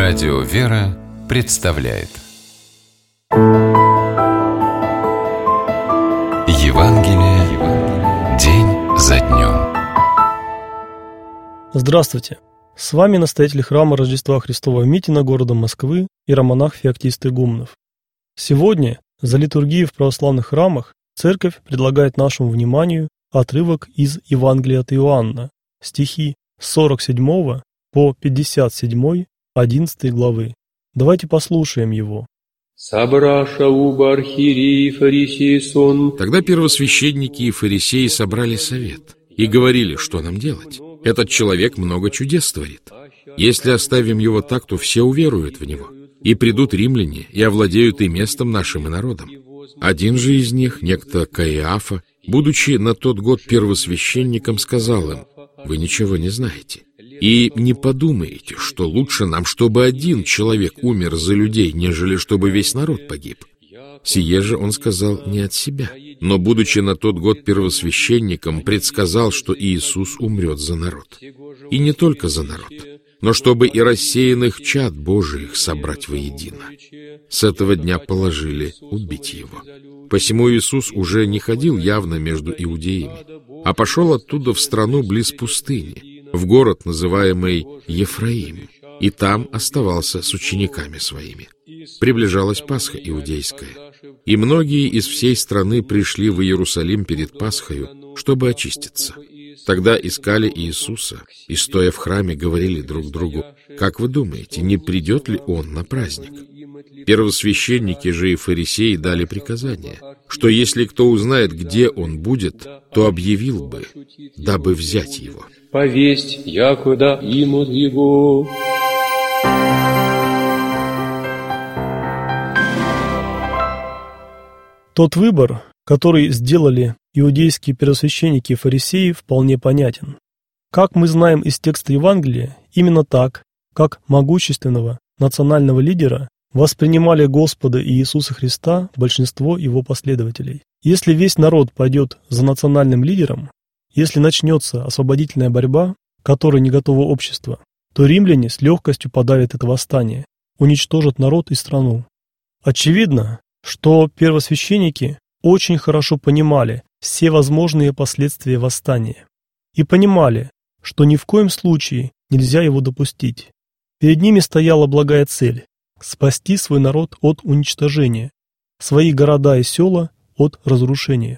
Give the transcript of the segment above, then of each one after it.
Радио «Вера» представляет Евангелие день за днем. Здравствуйте! С вами настоятель храма Рождества Христова Митина города Москвы иеромонах Феоктист Игуменов. Сегодня за литургией в православных храмах Церковь предлагает нашему вниманию отрывок из Евангелия от Иоанна, стихи с 47 по 57, 11 главы. Давайте послушаем его. Тогда первосвященники и фарисеи собрали совет и говорили, что нам делать. Этот человек много чудес творит. Если оставим его так, то все уверуют в него. И придут римляне, и овладеют и местом нашим, и народом. Один же из них, некто Каиафа, будучи на тот год первосвященником, сказал им: «Вы ничего не знаете. И не подумаете, что лучше нам, чтобы один человек умер за людей, нежели чтобы весь народ погиб». Сие же он сказал не от себя, но, будучи на тот год первосвященником, предсказал, что Иисус умрет за народ. И не только за народ, но чтобы и рассеянных чад Божиих собрать воедино. С этого дня положили убить его. Посему Иисус уже не ходил явно между иудеями, а пошел оттуда в страну близ пустыни, в город, называемый Ефраим, и там оставался с учениками своими. Приближалась Пасха иудейская, и многие из всей страны пришли в Иерусалим перед Пасхою, чтобы очиститься. Тогда искали Иисуса, и, стоя в храме, говорили друг другу: «Как вы думаете, не придет ли Он на праздник?» Первосвященники же и фарисеи дали приказание, что если кто узнает, где Он будет, то объявил бы, дабы взять Его. Повесть, якуда имут его. Тот выбор, который сделали иудейские первосвященники и фарисеи, вполне понятен. Как мы знаем из текста Евангелия, именно так, как могущественного национального лидера воспринимали Господа Иисуса Христа большинство его последователей. Если весь народ пойдет за национальным лидером, если начнется освободительная борьба, к которой не готово общество, то римляне с легкостью подавят это восстание, уничтожат народ и страну. Очевидно, что первосвященники очень хорошо понимали все возможные последствия восстания и понимали, что ни в коем случае нельзя его допустить. Перед ними стояла благая цель – спасти свой народ от уничтожения, свои города и села от разрушения.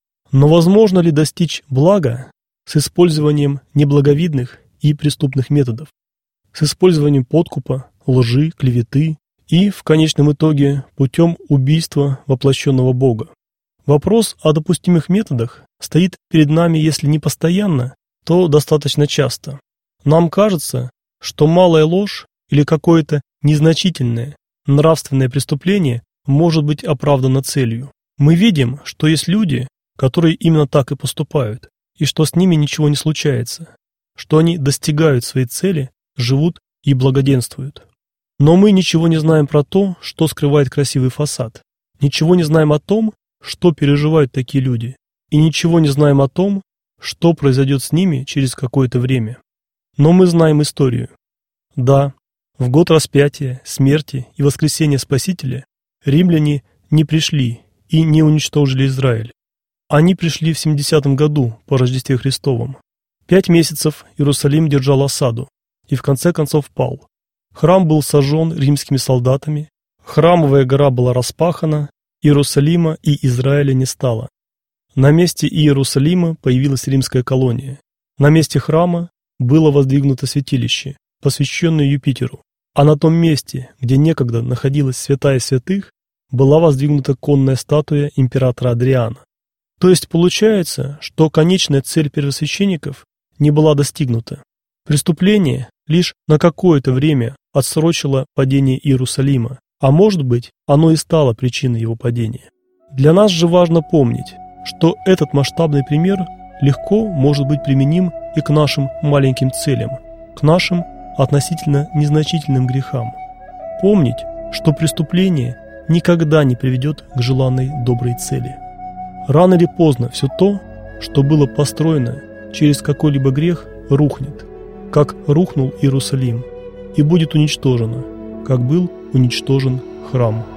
Но возможно ли достичь блага с использованием неблаговидных и преступных методов, с использованием подкупа, лжи, клеветы и, в конечном итоге, путем убийства воплощенного Бога? Вопрос о допустимых методах стоит перед нами, если не постоянно, то достаточно часто. Нам кажется, что малая ложь или какое-то незначительное нравственное преступление может быть оправдано целью. Мы видим, что есть люди, которые именно так и поступают, и что с ними ничего не случается, что они достигают своей цели, живут и благоденствуют. Но мы ничего не знаем про то, что скрывает красивый фасад, ничего не знаем о том, что переживают такие люди, и ничего не знаем о том, что произойдет с ними через какое-то время. Но мы знаем историю. Да, в год распятия, смерти и воскресения Спасителя римляне не пришли и не уничтожили Израиль. Они пришли в 70-м году по Рождестве Христовом. 5 месяцев Иерусалим держал осаду и в конце концов пал. Храм был сожжен римскими солдатами, храмовая гора была распахана, Иерусалима и Израиля не стало. На месте Иерусалима появилась римская колония. На месте храма было воздвигнуто святилище, посвященное Юпитеру, а на том месте, где некогда находилась святая святых, была воздвигнута конная статуя императора Адриана. То есть получается, что конечная цель первосвященников не была достигнута. Преступление лишь на какое-то время отсрочило падение Иерусалима, а может быть, оно и стало причиной его падения. Для нас же важно помнить, что этот масштабный пример легко может быть применим и к нашим маленьким целям, к нашим относительно незначительным грехам. Помнить, что преступление никогда не приведет к желанной доброй цели. Рано или поздно все то, что было построено через какой-либо грех, рухнет, как рухнул Иерусалим, и будет уничтожена, как был уничтожен храм.